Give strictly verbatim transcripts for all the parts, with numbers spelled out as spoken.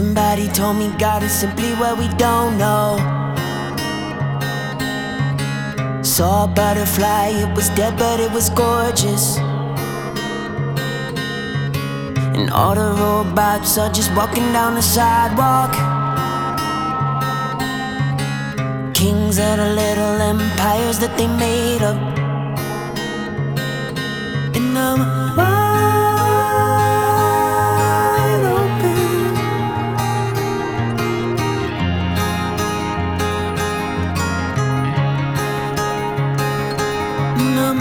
Somebody told me God is simply what we don't know. Saw a butterfly, it was dead but it was gorgeous. And all the robots are just walking down the sidewalk. Kings of the little empires that they made up. And I'm wide open. And I'm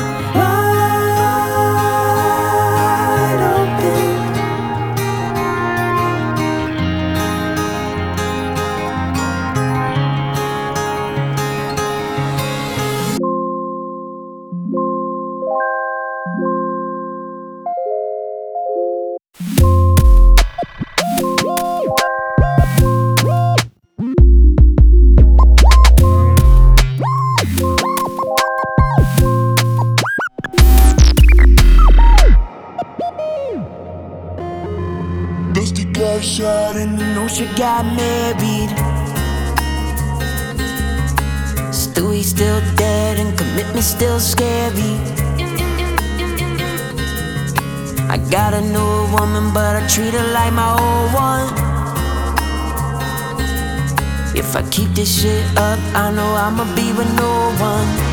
wide open. Dusty got shot and the Osha got married. Stewie's still dead and commitment's still scary. I got a new woman but I treat her like my old one. If I keep this shit up, I know I'ma be with no one.